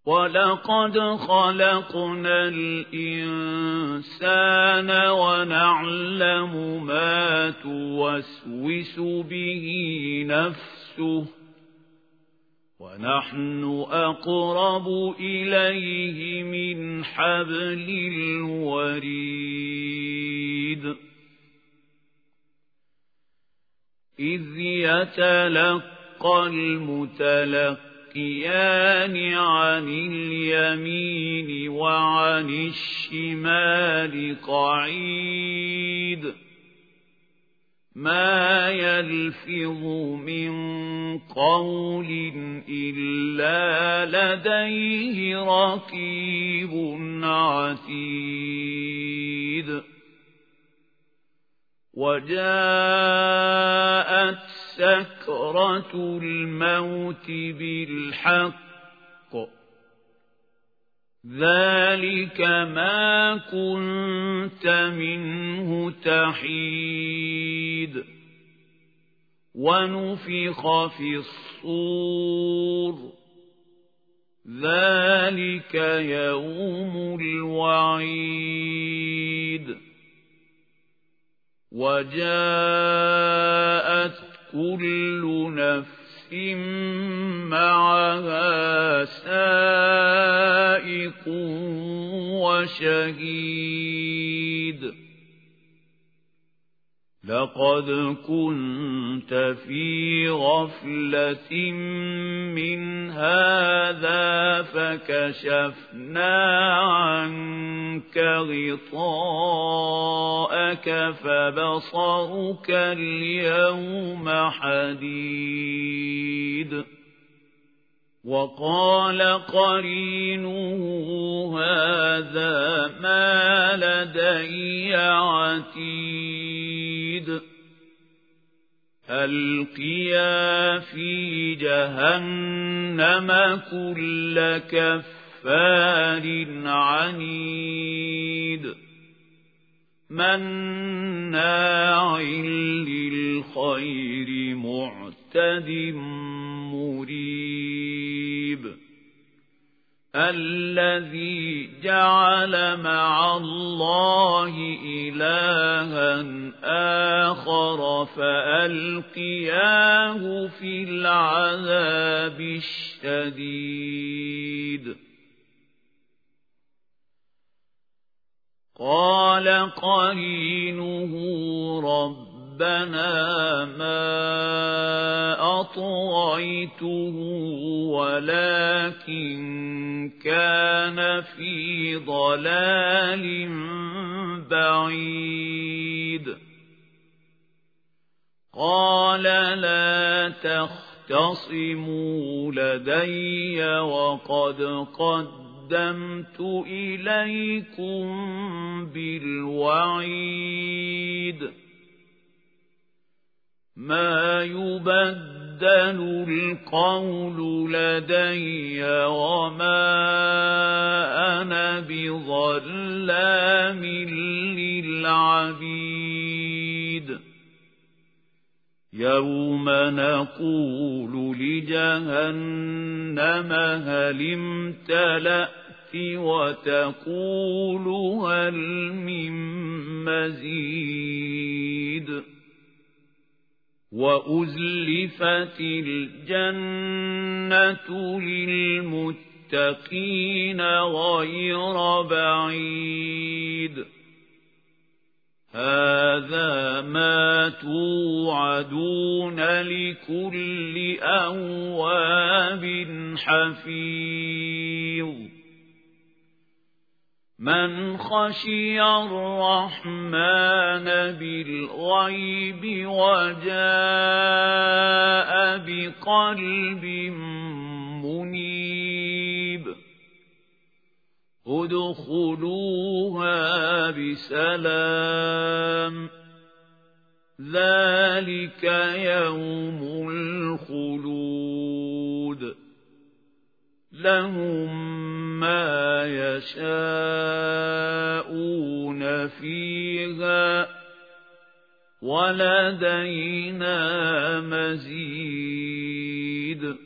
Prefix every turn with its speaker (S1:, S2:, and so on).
S1: وَلَقَدْ خَلَقْنَا الْإِنسَانَ وَنَعْلَمُ مَا تُوَسْوِسُ بِهِ نَفْسُهُ وَنَحْنُ أَقْرَبُ إِلَيْهِ مِنْ حَبْلِ الْوَرِيدِ إِذْ يَتَلَقَّى المتلقيان عن اليمين وعن الشمال قعيد ما يلفظ من قول إلا لديه رقيب عتيد وجاءت سكرة الموت بالحق ذلك ما كنت منه تحيد ونفخ في الصور ذلك يوم الوعيد وجاءت كل نفس معها سائق وشهيد لقد كنت في غفلة من هذا فكشفنا عنك غطاءك فبصرك اليوم حديد وقال قرينه هذا ما لدي عتيد ألقيا في جهنم كل كفار عنيد مناع للخير معتد مريب الذي جعل مع الله إلها آخر فألقياه في العذاب الشديد قال قرينه ربنا ما أطغيته ولكن كان في ضلال بعيد قال لا تختصموا لدي وقد قدمت إليكم بالوعيد ما يبدل القول لدي وما أنا بظلام للعبيد يوم نقول لجهنم هل امتلأت وتقول هل من مزيد وأزلفت الجنة للمتقين غير بعيد هذا ما توعدون لكل أواب حفيظ من خشي الرحمن بالغيب وجاء بقلب منيب ادخلوها بسلام ذلك يوم الخلود لهم ما يشاءون فيها ولدينا مزيد